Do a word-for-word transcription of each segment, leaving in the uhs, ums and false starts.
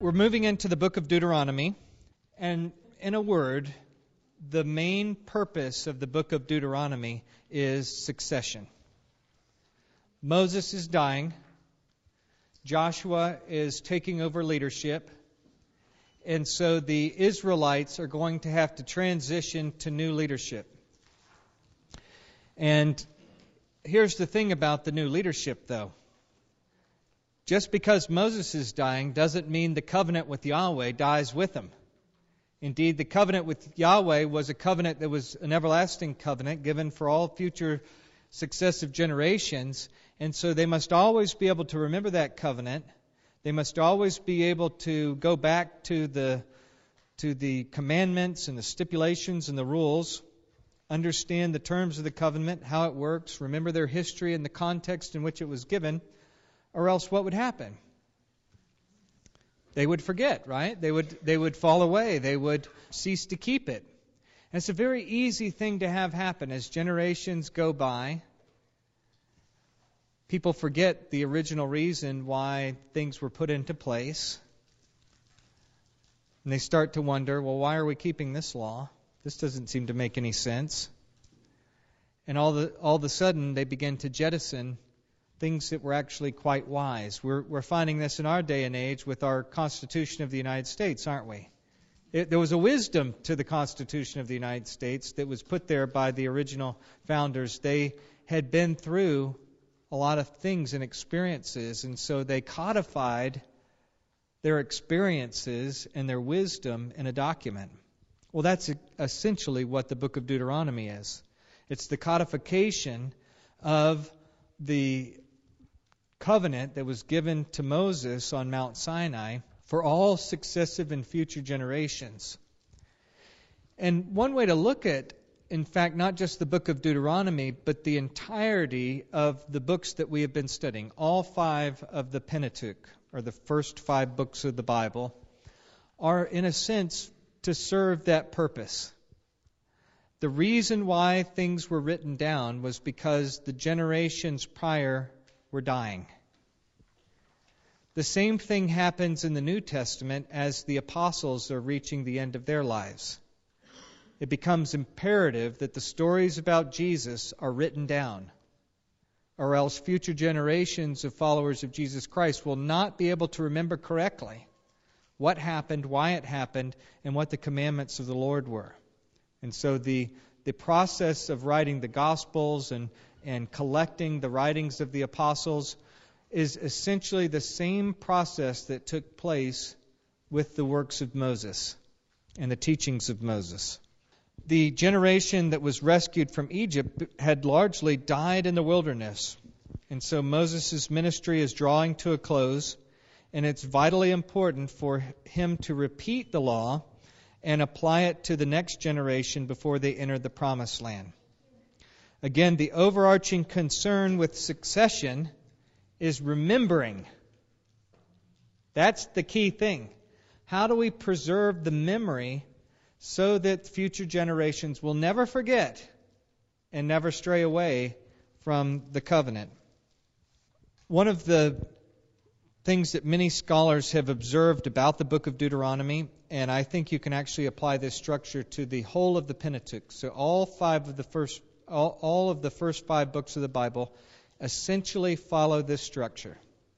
We're moving into the book of Deuteronomy, and in a word, the main purpose of the book of Deuteronomy is succession. Moses is dying. Joshua is taking over leadership. And so the Israelites are going to have to transition to new leadership. And here's the thing about the new leadership, though. Just because Moses is dying doesn't mean the covenant with Yahweh dies with him. Indeed, the covenant with Yahweh was a covenant that was an everlasting covenant given for all future successive generations. And so they must always be able to remember that covenant. They must always be able to go back to the to the commandments and the stipulations and the rules, understand the terms of the covenant, how it works, remember their history and the context in which it was given, or else what would happen? They would forget, right? They would they would fall away. They would cease to keep it. And it's a very easy thing to have happen as generations go by. People forget the original reason why things were put into place. And they start to wonder, well, why are we keeping this law? This doesn't seem to make any sense. And all the all of a sudden, they begin to jettison things that were actually quite wise. We're, we're finding this in our day and age with our Constitution of the United States, aren't we? It, there was a wisdom to the Constitution of the United States that was put there by the original founders. They had been through a lot of things and experiences, and so they codified their experiences and their wisdom in a document. Well, that's essentially what the book of Deuteronomy is. It's the codification of the covenant that was given to Moses on Mount Sinai for all successive and future generations. And one way to look at, in fact, not just the book of Deuteronomy, but the entirety of the books that we have been studying, all five of the Pentateuch, or the first five books of the Bible, are in a sense to serve that purpose. The reason why things were written down was because the generations prior were dying. The same thing happens in the New Testament as the apostles are reaching the end of their lives. It becomes imperative that the stories about Jesus are written down, or else future generations of followers of Jesus Christ will not be able to remember correctly what happened, why it happened, and what the commandments of the Lord were. And so the the process of writing the Gospels and, and collecting the writings of the apostles is essentially the same process that took place with the works of Moses and the teachings of Moses. The generation that was rescued from Egypt had largely died in the wilderness. And so Moses' ministry is drawing to a close, and it's vitally important for him to repeat the law and apply it to the next generation before they enter the promised land. Again, the overarching concern with succession is remembering. That's the key thing. How do we preserve the memory so that future generations will never forget and never stray away from the covenant? One of the things that many scholars have observed about the book of Deuteronomy, and I think you can actually apply this structure to the whole of the Pentateuch. So all five of the first, all, all of the first five books of the Bible essentially follow this structure.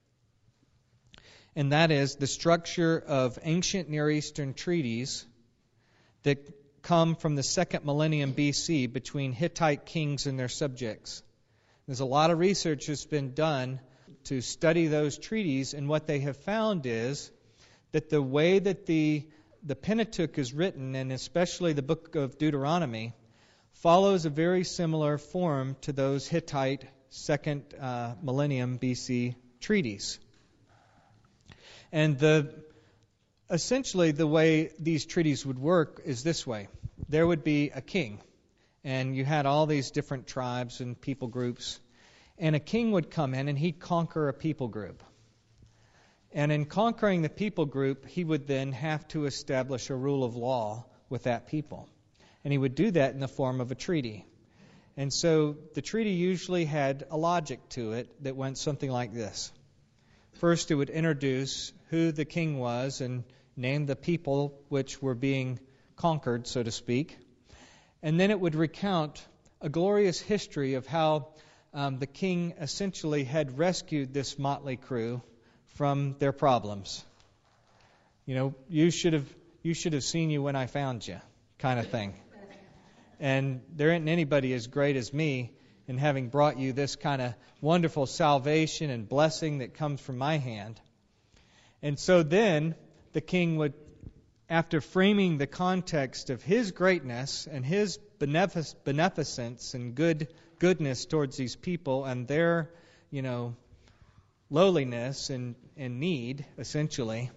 And that is the structure of ancient Near Eastern treaties that come from the second millennium B C between Hittite kings and their subjects. There's a lot of research that's been done to study those treaties, and what they have found is that the way that the the Pentateuch is written, and especially the book of Deuteronomy, follows a very similar form to those Hittite second uh, millennium B C treaties. And the essentially the way these treaties would work is this way. There would be a king, and you had all these different tribes and people groups. And a king would come in and he'd conquer a people group. And in conquering the people group, he would then have to establish a rule of law with that people. And he would do that in the form of a treaty. And so the treaty usually had a logic to it that went something like this. First, it would introduce who the king was and name the people which were being conquered, so to speak. And then it would recount a glorious history of how um, the king essentially had rescued this motley crew from their problems. You know, you should have you should have seen you when I found you, kind of thing. And there isn't anybody as great as me in having brought you this kind of wonderful salvation and blessing that comes from my hand. And so then the king would, after framing the context of his greatness and his benefic- beneficence and good goodness towards these people and their, you know, lowliness and, and need, essentially,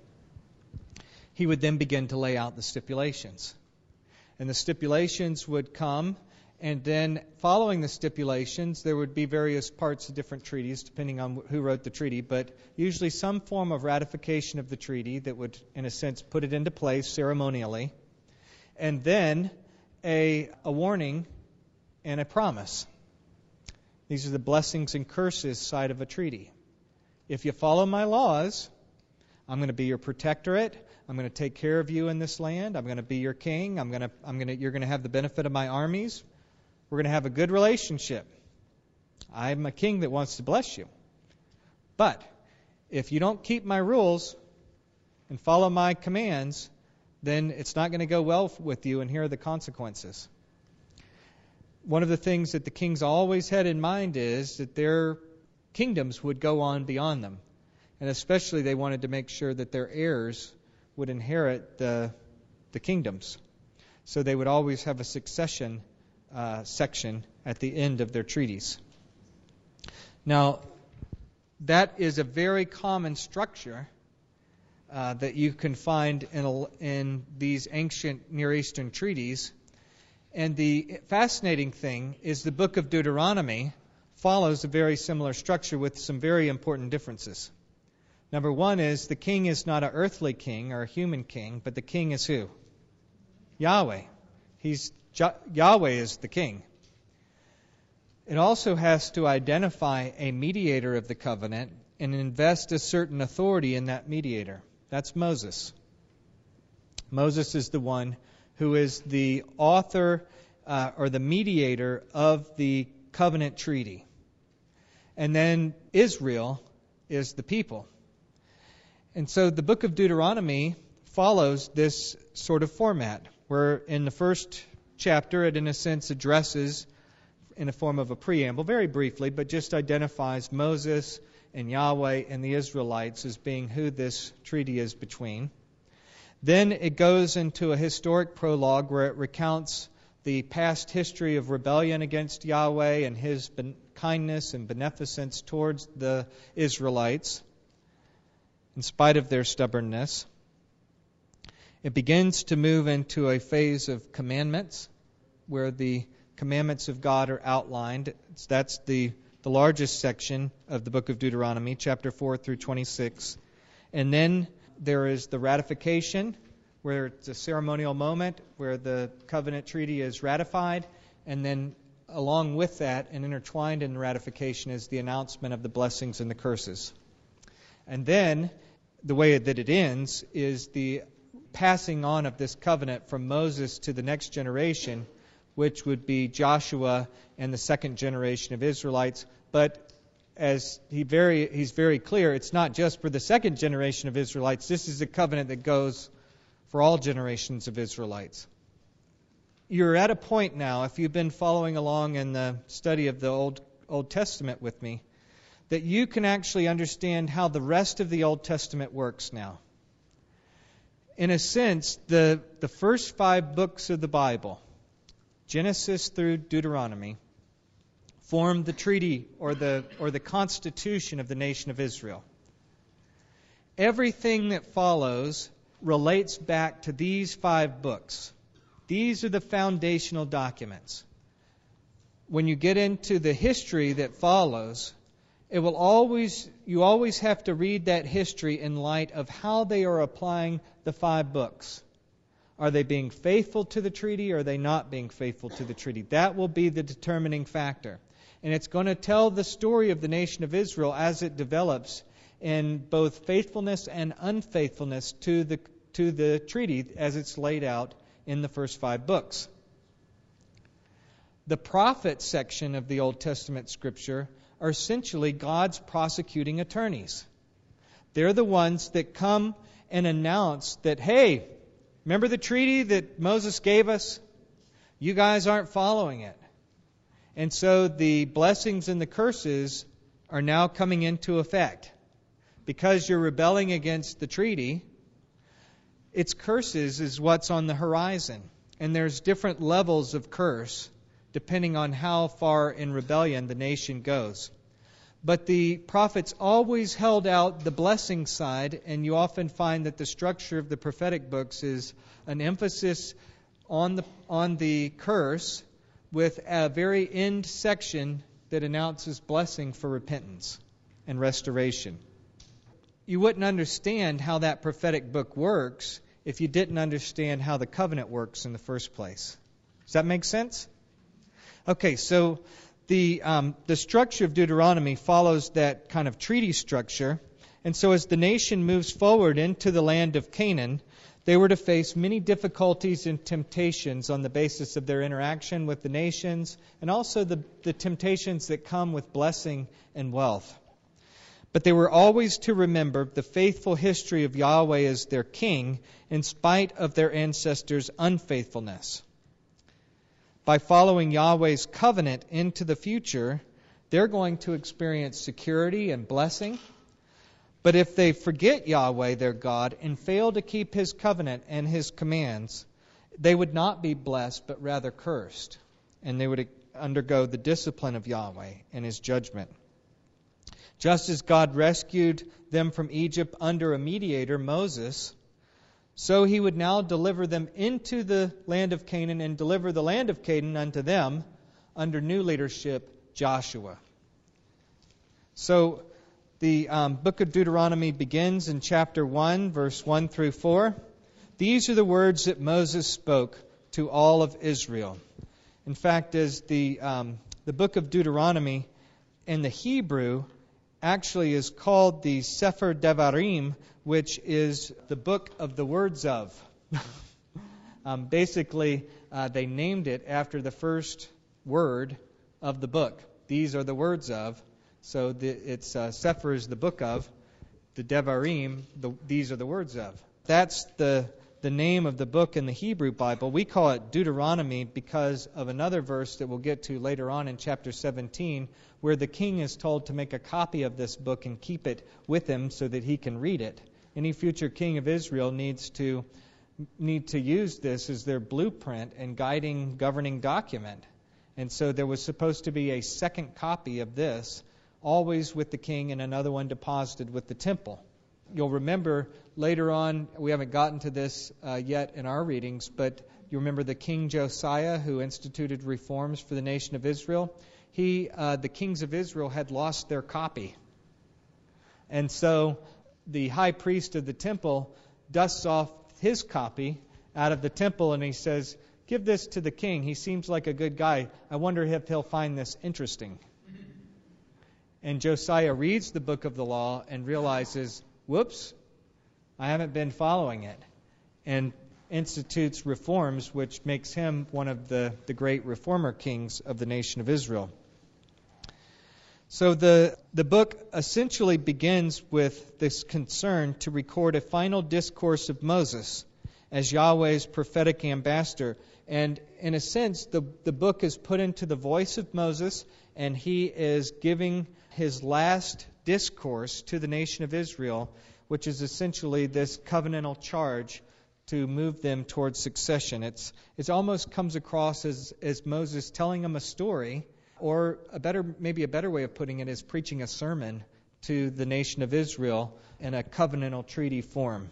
he would then begin to lay out the stipulations. And the stipulations would come, and then following the stipulations, there would be various parts of different treaties, depending on who wrote the treaty, but usually some form of ratification of the treaty that would, in a sense, put it into place ceremonially, and then a, a warning and a promise. These are the blessings and curses side of a treaty. If you follow my laws, I'm going to be your protectorate. I'm going to take care of you in this land. I'm going to be your king. I'm going to, I'm going to, you're going to have the benefit of my armies. We're going to have a good relationship. I'm a king that wants to bless you. But if you don't keep my rules and follow my commands, then it's not going to go well with you, and here are the consequences. One of the things that the kings always had in mind is that their kingdoms would go on beyond them. And especially they wanted to make sure that their heirs would inherit the, the kingdoms. So they would always have a succession Uh, section at the end of their treaties. Now, that is a very common structure uh, that you can find in, a, in these ancient Near Eastern treaties. And the fascinating thing is the book of Deuteronomy follows a very similar structure with some very important differences. Number one is the king is not an earthly king or a human king, but the king is who? Yahweh. He's Yahweh is the king. It also has to identify a mediator of the covenant and invest a certain authority in that mediator. That's Moses. Moses is the one who is the author uh, or the mediator of the covenant treaty. And then Israel is the people. And so the book of Deuteronomy follows this sort of format, where in the first chapter, it in a sense addresses in a form of a preamble, very briefly, but just identifies Moses and Yahweh and the Israelites as being who this treaty is between. Then it goes into a historic prologue where it recounts the past history of rebellion against Yahweh and his ben- kindness and beneficence towards the Israelites, in spite of their stubbornness. It begins to move into a phase of commandments, where the commandments of God are outlined. That's the, the largest section of the book of Deuteronomy, chapter four through twenty-six. And then there is the ratification, where it's a ceremonial moment, where the covenant treaty is ratified. And then along with that, and intertwined in the ratification, is the announcement of the blessings and the curses. And then the way that it ends is the passing on of this covenant from Moses to the next generation, which would be Joshua and the second generation of Israelites. But as he very he's very clear, it's not just for the second generation of Israelites. This is a covenant that goes for all generations of Israelites. You're at a point now, if you've been following along in the study of the Old Old Testament with me, that you can actually understand how the rest of the Old Testament works now. In a sense, the, the first five books of the Bible, Genesis through Deuteronomy, form the treaty or the or the constitution of the nation of Israel. Everything that follows relates back to these five books. These are the foundational documents. When you get into the history that follows, it will always you always have to read that history in light of how they are applying the five books. Are they being faithful to the treaty, or are they not being faithful to the treaty? That will be the determining factor. And it's going to tell the story of the nation of Israel as it develops in both faithfulness and unfaithfulness to the to the treaty as it's laid out in the first five books. The prophet section of the Old Testament Scripture are essentially God's prosecuting attorneys. They're the ones that come and announce that, hey, remember the treaty that Moses gave us? You guys aren't following it. And so the blessings and the curses are now coming into effect. Because you're rebelling against the treaty, its curses is what's on the horizon. And there's different levels of curse depending on how far in rebellion the nation goes. But the prophets always held out the blessing side, and you often find that the structure of the prophetic books is an emphasis on the on the curse with a very end section that announces blessing for repentance and restoration. You wouldn't understand how that prophetic book works if you didn't understand how the covenant works in the first place. Does that make sense? Okay, so the um, the structure of Deuteronomy follows that kind of treaty structure. And so as the nation moves forward into the land of Canaan, they were to face many difficulties and temptations on the basis of their interaction with the nations, and also the, the temptations that come with blessing and wealth. But they were always to remember the faithful history of Yahweh as their king, in spite of their ancestors' unfaithfulness. By following Yahweh's covenant into the future, they're going to experience security and blessing. But if they forget Yahweh, their God, and fail to keep His covenant and His commands, they would not be blessed, but rather cursed. And they would undergo the discipline of Yahweh and His judgment. Just as God rescued them from Egypt under a mediator, Moses, so He would now deliver them into the land of Canaan and deliver the land of Canaan unto them under new leadership, Joshua. So the um, book of Deuteronomy begins in chapter one, verse one through four. These are the words that Moses spoke to all of Israel. In fact, as the um, the book of Deuteronomy in the Hebrew actually is called the Sefer Devarim, which is the book of the words of. um, basically, uh, they named it after the first word of the book. These are the words of. So the, it's uh, Sefer is the book of. The Devarim, the, these are the words of. That's the the name of the book in the Hebrew Bible. We call it Deuteronomy because of another verse that we'll get to later on in chapter seventeen, where the king is told to make a copy of this book and keep it with him so that he can read it. Any future king of Israel needs to need to use this as their blueprint and guiding, governing document. And so there was supposed to be a second copy of this, always with the king, and another one deposited with the temple. You'll remember later on, we haven't gotten to this uh, yet in our readings, but you remember the King Josiah who instituted reforms for the nation of Israel. He, uh, the kings of Israel had lost their copy. And so the high priest of the temple dusts off his copy out of the temple and he says, "Give this to the king. He seems like a good guy. I wonder if he'll find this interesting." And Josiah reads the book of the law and realizes, whoops, I haven't been following it, and institutes reforms, which makes him one of the, the great reformer kings of the nation of Israel. So the, the book essentially begins with this concern to record a final discourse of Moses as Yahweh's prophetic ambassador. And in a sense, the, the book is put into the voice of Moses, and he is giving his last discourse to the nation of Israel, which is essentially this covenantal charge to move them towards succession. It's it almost comes across as, as Moses telling them a story, or a better maybe a better way of putting it is preaching a sermon to the nation of Israel in a covenantal treaty form.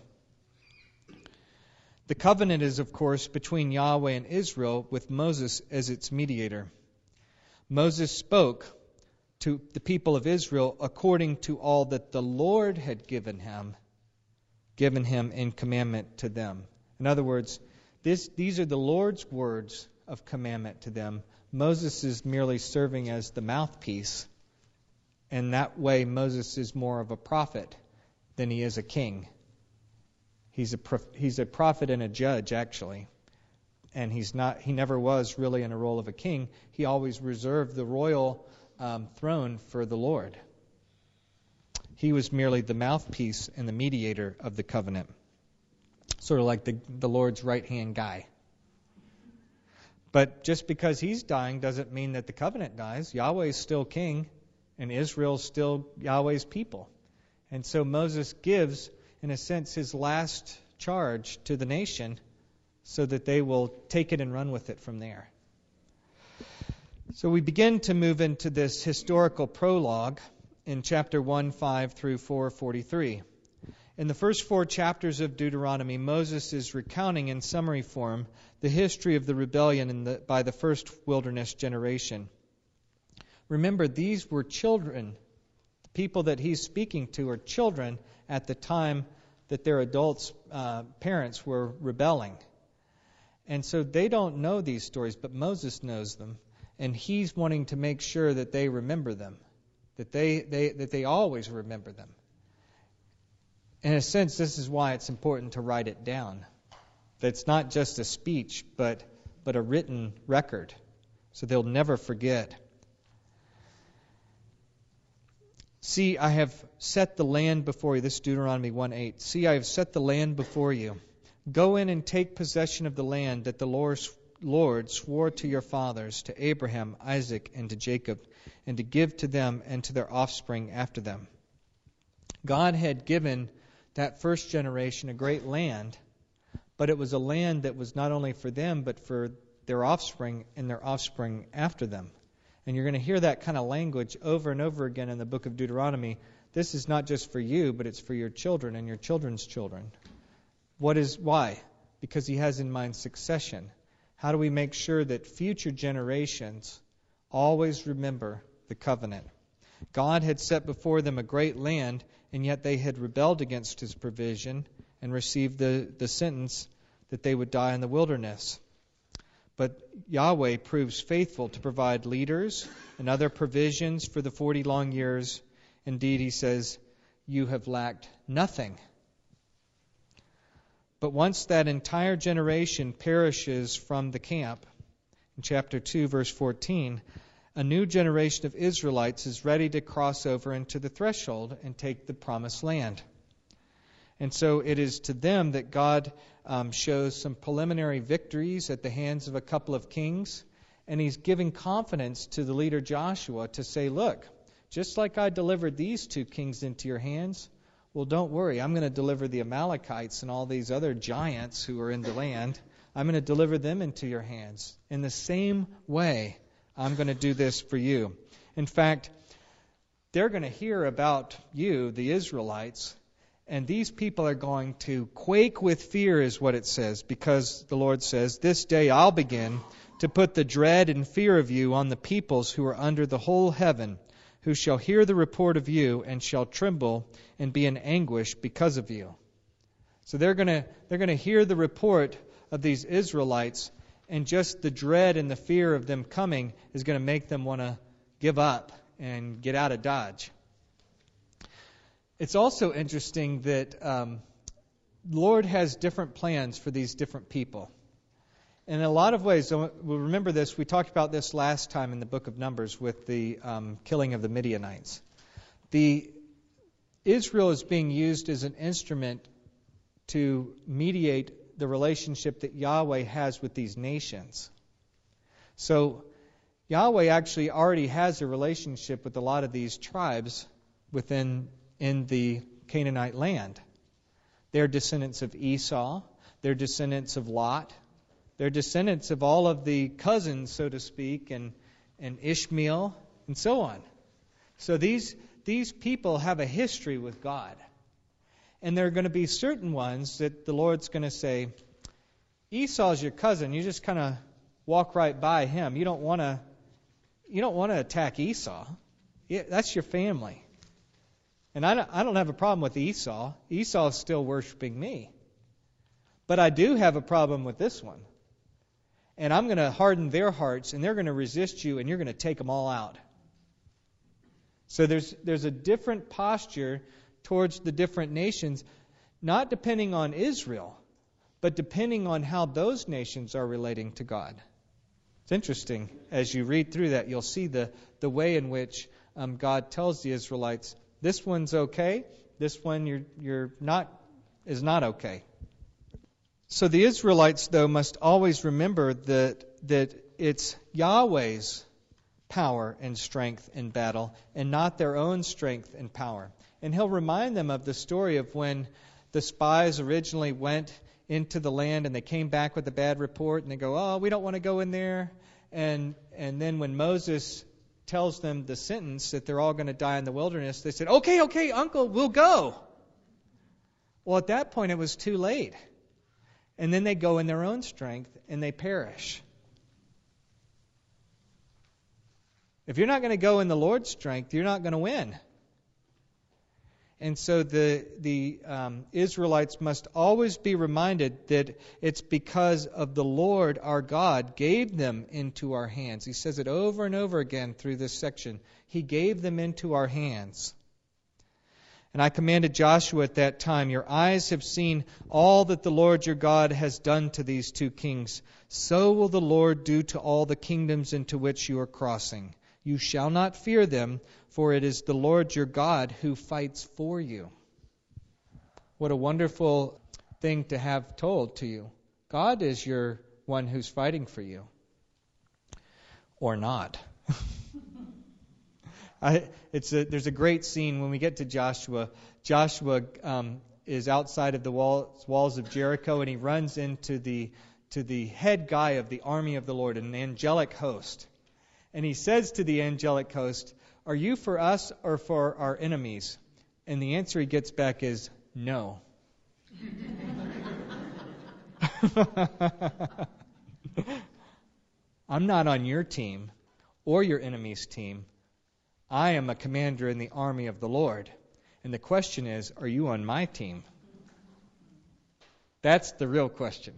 The covenant is, of course, between Yahweh and Israel, with Moses as its mediator. Moses spoke to the people of Israel according to all that the Lord had given him, given him in commandment to them. In other words, this, these are the Lord's words of commandment to them. Moses is merely serving as the mouthpiece And that way Moses is more of a prophet than he is a king. He's a he's a prophet and a judge, actually. And he's not he never was really in a role of a king. He always reserved the royal um, throne for the Lord. He was merely the mouthpiece and the mediator of the covenant. Sort of like the, the Lord's right-hand guy. But just because he's dying doesn't mean that the covenant dies. Yahweh is still king, and Israel's still Yahweh's people. And so Moses gives, in a sense, his last charge to the nation so that they will take it and run with it from there. So we begin to move into this historical prologue in chapter one, five through four, forty-three. In the first four chapters of Deuteronomy, Moses is recounting in summary form the history of the rebellion in the, by the first wilderness generation. Remember, these were children. The people that he's speaking to are children at the time that their adults, uh, parents were rebelling. And so they don't know these stories, but Moses knows them. And he's wanting to make sure that they remember them, that they, they, that they always remember them. In a sense, this is why it's important to write it down. That it's not just a speech, but, but a written record, so they'll never forget. See, I have set the land before you. This is Deuteronomy one eight. See, I have set the land before you. Go in and take possession of the land that the Lord, Lord swore to your fathers, to Abraham, Isaac, and to Jacob, and to give to them and to their offspring after them. God had given that first generation a great land, but it was a land that was not only for them, but for their offspring and their offspring after them. And you're going to hear that kind of language over and over again in the book of Deuteronomy. This is not just for you, but it's for your children and your children's children. What is why? Because he has in mind succession. How do we make sure that future generations always remember the covenant? God had set before them a great land, and yet they had rebelled against his provision and received the, the sentence that they would die in the wilderness. But Yahweh proves faithful to provide leaders and other provisions for the forty long years. Indeed, he says, you have lacked nothing. But once that entire generation perishes from the camp, in chapter two, verse fourteen, a new generation of Israelites is ready to cross over into the threshold and take the promised land. And so it is to them that God um, shows some preliminary victories at the hands of a couple of kings. And he's giving confidence to the leader Joshua to say, look, just like I delivered these two kings into your hands, well, don't worry. I'm going to deliver the Amalekites and all these other giants who are in the land. I'm going to deliver them into your hands. In the same way, I'm going to do this for you. In fact, they're going to hear about you, the Israelites, and these people are going to quake with fear, is what it says, because the Lord says, this day I'll begin to put the dread and fear of you on the peoples who are under the whole heaven, who shall hear the report of you and shall tremble and be in anguish because of you. So they're going to they're going to hear the report of these Israelites, and just the dread and the fear of them coming is going to make them want to give up and get out of Dodge. It's also interesting that um, the Lord has different plans for these different people. In a lot of ways, we'll remember this, we talked about this last time in the book of Numbers with the um, killing of the Midianites. The Israel is being used as an instrument to mediate the relationship that Yahweh has with these nations. So Yahweh actually already has a relationship with a lot of these tribes within in the Canaanite land. They're descendants of Esau. They're descendants of Lot. They're descendants of all of the cousins, so to speak, and, and Ishmael, and so on. So these, these people have a history with God. And there are going to be certain ones that the Lord's going to say, Esau's your cousin. You just kind of walk right by him. You don't want to you don't want to attack Esau. Yeah, that's your family. And I don't, I don't have a problem with Esau. Esau's still worshiping me. But I do have a problem with this one. And I'm going to harden their hearts, and they're going to resist you, and you're going to take them all out. So there's there's a different posture towards the different nations, not depending on Israel, but depending on how those nations are relating to God. It's interesting. As you read through that, you'll see the, the way in which um, God tells the Israelites, this one's okay, this one you're you're not is not okay. So the Israelites, though, must always remember that that it's Yahweh's power and strength in battle, and not their own strength and power. And he'll remind them of the story of when the spies originally went into the land and they came back with a bad report, and they go, oh, we don't want to go in there. And and then when Moses tells them the sentence that they're all going to die in the wilderness, they said, okay, okay, uncle, we'll go. Well, at that point, it was too late. And then they go in their own strength and they perish. If you're not going to go in the Lord's strength, you're not going to win. And so the the um, Israelites must always be reminded that it's because of the Lord our God gave them into our hands. He says it over and over again through this section. He gave them into our hands. And I commanded Joshua at that time, your eyes have seen all that the Lord your God has done to these two kings. So will the Lord do to all the kingdoms into which you are crossing. You shall not fear them, for it is the Lord your God who fights for you. What a wonderful thing to have told to you. God is your one who's fighting for you. Or not. I, it's a, there's a great scene when we get to Joshua. Joshua um, is outside of the walls, walls of Jericho, and he runs into the to the head guy of the army of the Lord, an angelic host. And he says to the angelic host, are you for us or for our enemies? And the answer he gets back is, no. I'm not on your team or your enemy's team. I am a commander in the army of the Lord. And the question is, are you on my team? That's the real question.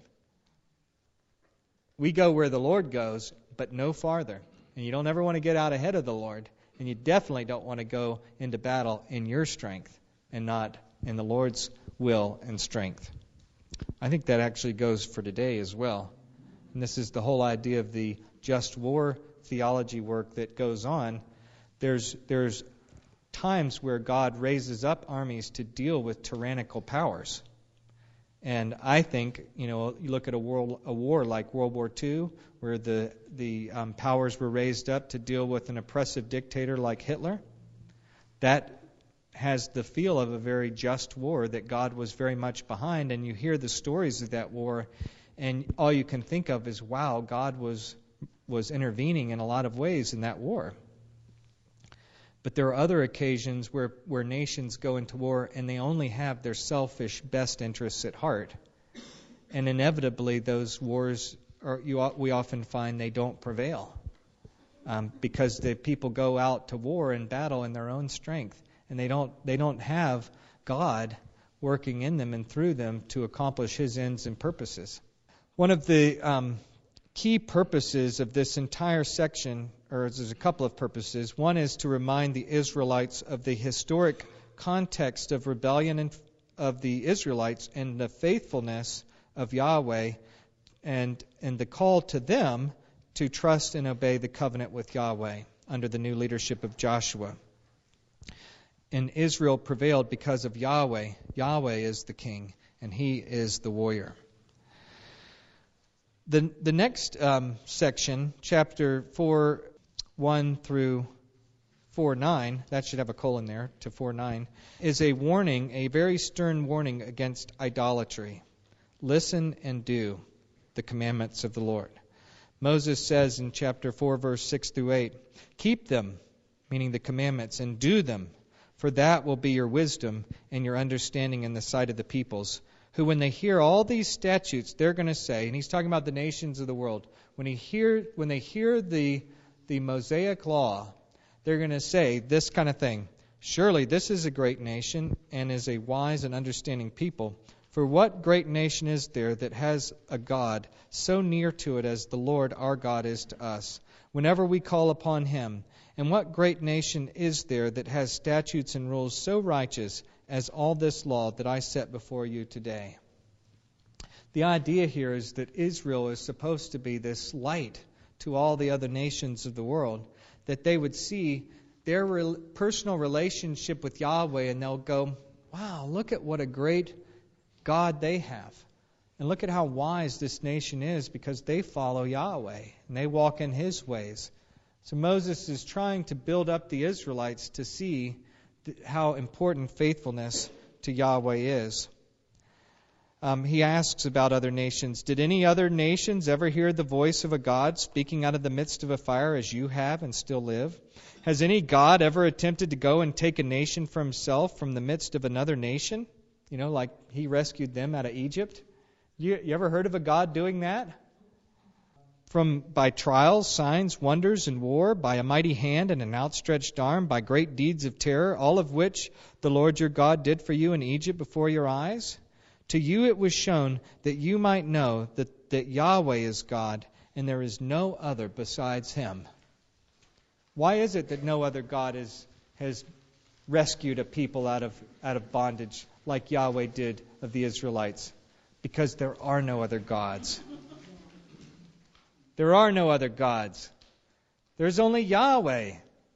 We go where the Lord goes, but no farther. And you don't ever want to get out ahead of the Lord. And you definitely don't want to go into battle in your strength and not in the Lord's will and strength. I think that actually goes for today as well. And this is the whole idea of the just war theology work that goes on. There's there's times where God raises up armies to deal with tyrannical powers. And I think, you know, you look at a world a war like World War Two, where the the um, powers were raised up to deal with an oppressive dictator like Hitler. That has the feel of a very just war that God was very much behind. And you hear the stories of that war, and all you can think of is, wow, God was was intervening in a lot of ways in that war. But there are other occasions where, where nations go into war and they only have their selfish best interests at heart. And inevitably those wars, are, you, we often find they don't prevail. Um, because the people go out to war and battle in their own strength. And they don't they don't have God working in them and through them to accomplish His ends and purposes. One of the um, key purposes of this entire section, or there's a couple of purposes. One is to remind the Israelites of the historic context of rebellion in, of the Israelites and the faithfulness of Yahweh, and and the call to them to trust and obey the covenant with Yahweh under the new leadership of Joshua. And Israel prevailed because of Yahweh. Yahweh is the king, and He is the warrior. The the next um, section, chapter four, one through four nine, that should have a colon there, to four nine, is a warning, a very stern warning against idolatry. Listen and do the commandments of the Lord. Moses says in chapter four, verse six through eight, keep them, meaning the commandments, and do them, for that will be your wisdom and your understanding in the sight of the peoples, who when they hear all these statutes, they're going to say, and he's talking about the nations of the world, when he hear when they hear the the Mosaic law, they're going to say this kind of thing, surely this is a great nation and is a wise and understanding people. For what great nation is there that has a God so near to it as the Lord our God is to us? Whenever we call upon Him, And what great nation is there that has statutes and rules so righteous as all this law that I set before you today? The idea here is that Israel is supposed to be this light to all the other nations of the world, that they would see their re- personal relationship with Yahweh and they'll go, wow, look at what a great God they have. And look at how wise this nation is because they follow Yahweh and they walk in His ways. So Moses is trying to build up the Israelites to see th- how important faithfulness to Yahweh is. Um, he asks about other nations. Did any other nations ever hear the voice of a God speaking out of the midst of a fire as you have and still live? Has any God ever attempted to go and take a nation for himself from the midst of another nation? You know, like He rescued them out of Egypt. You, you ever heard of a God doing that? From by trials, signs, wonders, and war, by a mighty hand and an outstretched arm, by great deeds of terror, all of which the Lord your God did for you in Egypt before your eyes? To you it was shown that you might know that, that Yahweh is God, and there is no other besides Him. Why is it that no other God is, has rescued a people out of, out of bondage like Yahweh did of the Israelites? Because there are no other gods. There are no other gods. There's only Yahweh.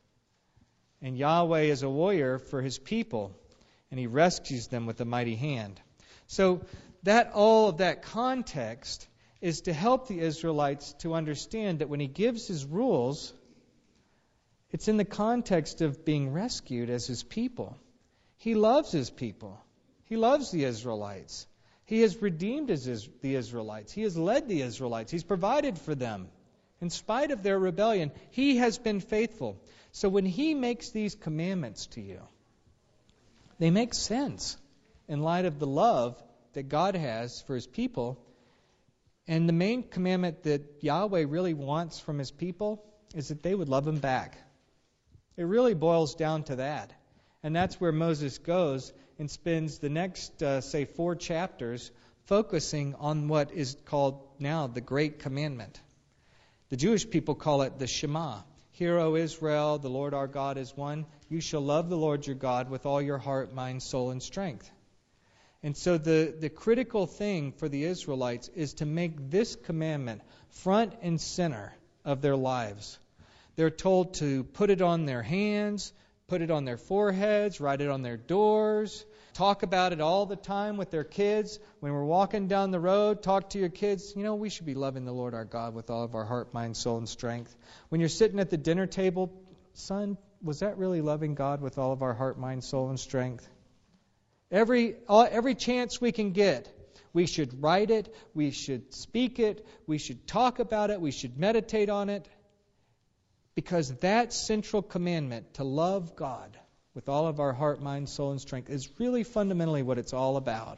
And Yahweh is a warrior for His people, and He rescues them with a mighty hand. So that all of that context is to help the Israelites to understand that when He gives His rules, it's in the context of being rescued as His people. He loves His people. He loves the Israelites. He has redeemed his, the Israelites. He has led the Israelites. He's provided for them. In spite of their rebellion, He has been faithful. So when He makes these commandments to you, they make sense in light of the love that God has for His people. And the main commandment that Yahweh really wants from His people is that they would love Him back. It really boils down to that. And that's where Moses goes and spends the next, uh, say, four chapters focusing on what is called now the Great Commandment. The Jewish people call it the Shema. Hear, O Israel, the Lord our God is one. You shall love the Lord your God with all your heart, mind, soul, and strength. And so the, the critical thing for the Israelites is to make this commandment front and center of their lives. They're told to put it on their hands, put it on their foreheads, write it on their doors, talk about it all the time with their kids. When we're walking down the road, talk to your kids. You know, we should be loving the Lord our God with all of our heart, mind, soul, and strength. When you're sitting at the dinner table, son, was that really loving God with all of our heart, mind, soul, and strength? Every all, every chance we can get, we should write it, we should speak it, we should talk about it, we should meditate on it. Because that central commandment to love God with all of our heart, mind, soul, and strength is really fundamentally what it's all about.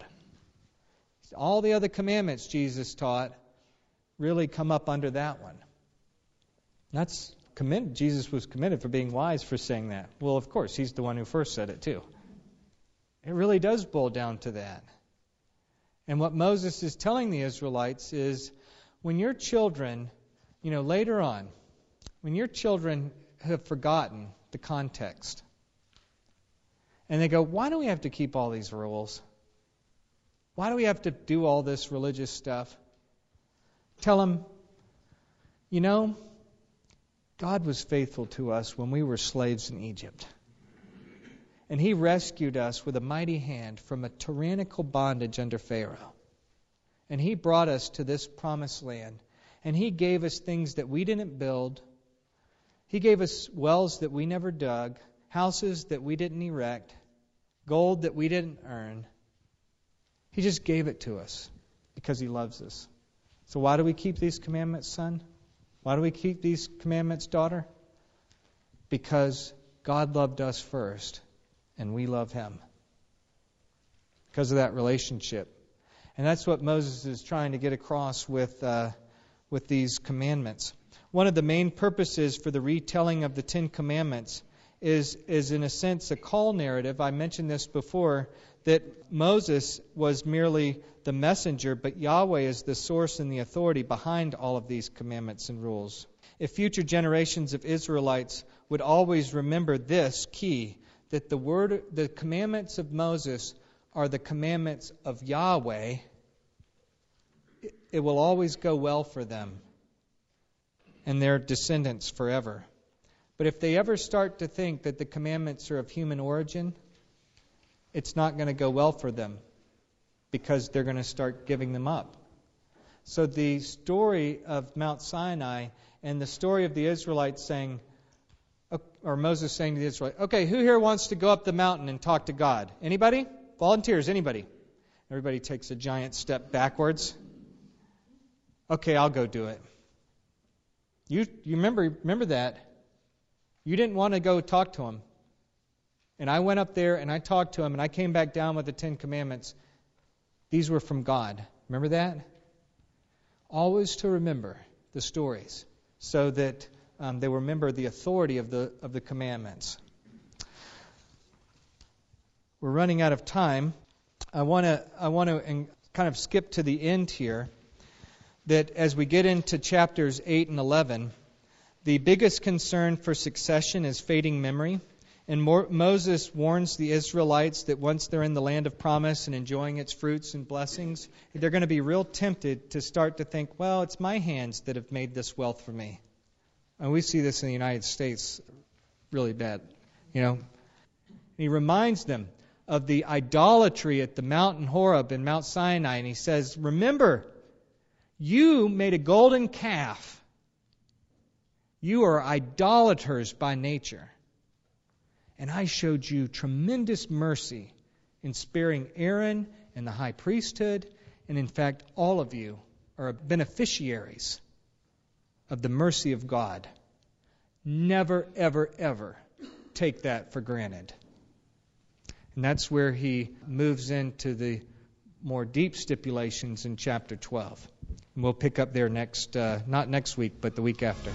All the other commandments Jesus taught really come up under that one. That's commend. Jesus was commended for being wise for saying that. Well, of course, He's the one who first said it too. It really does boil down to that. And what Moses is telling the Israelites is when your children, you know, later on, when your children have forgotten the context, and they go, why do we have to keep all these rules? Why do we have to do all this religious stuff? Tell them, you know, God was faithful to us when we were slaves in Egypt. And He rescued us with a mighty hand from a tyrannical bondage under Pharaoh. And He brought us to this promised land. And He gave us things that we didn't build. He gave us wells that we never dug, houses that we didn't erect, gold that we didn't earn. He just gave it to us because He loves us. So why do we keep these commandments, son? Why do we keep these commandments, daughter? Because God loved us first, and we love Him. Because of that relationship. And that's what Moses is trying to get across with uh, with these commandments. One of the main purposes for the retelling of the Ten Commandments is, is in a sense, a call narrative. I mentioned this before, that Moses was merely the messenger, but Yahweh is the source and the authority behind all of these commandments and rules. if future generations of Israelites would always remember this key, that the word, the commandments of Moses are the commandments of Yahweh, it, it will always go well for them and their descendants forever. But if they ever start to think that the commandments are of human origin, it's not going to go well for them, because they're going to start giving them up. So the story of Mount Sinai and the story of the Israelites saying, or Moses saying to the Israelites, okay, who here wants to go up the mountain and talk to God? Anybody? Volunteers, anybody? Everybody takes a giant step backwards. Okay, I'll go do it. You you remember remember that. You didn't want to go talk to him. And I went up there and I talked to him and I came back down with the Ten Commandments. These were from God. Remember that? Always to remember the stories so that um, they remember the authority of the of the commandments. We're running out of time. I want to I want to kind of skip to the end here. That as we get into chapters eight and eleven, the biggest concern for succession is fading memory. And Mo- Moses warns the Israelites that once they're in the land of promise and enjoying its fruits and blessings, they're going to be real tempted to start to think, well, it's my hands that have made this wealth for me. And we see this in the United States really bad. You know, he reminds them of the idolatry at the mountain Horeb and Mount Sinai. And he says, remember, you made a golden calf. You are idolaters by nature. And I showed you tremendous mercy in sparing Aaron and the high priesthood. And in fact, all of you are beneficiaries of the mercy of God. Never, ever, ever take that for granted. And that's where he moves into the more deep stipulations in chapter twelve. And we'll pick up there next, uh, not next week, but the week after.